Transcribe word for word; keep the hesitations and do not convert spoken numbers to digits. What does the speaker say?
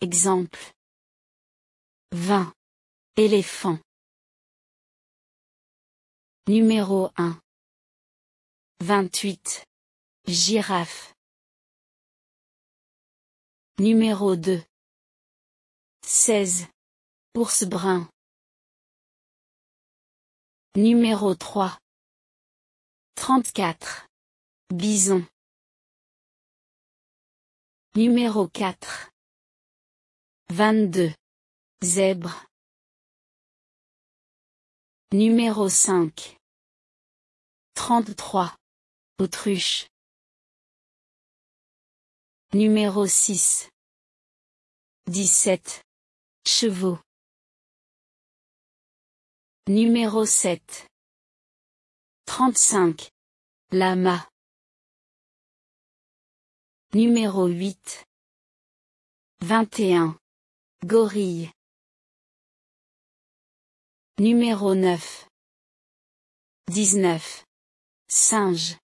Exemple. vingt. Éléphant. Numéro un. vingt-huit. Girafe. Numéro deux. seize. Ours brun. Numéro trois. trente-quatre. Bison. Numéro quatre. vingt-deux. Zèbre. Numéro cinq. trente-trois. Autruche. Numéro six. dix-sept. Chevaux. Numéro sept. trente-cinq. Lama. Numéro huit. vingt et un. Gorille. Numéro neuf. dix-neuf. Singe.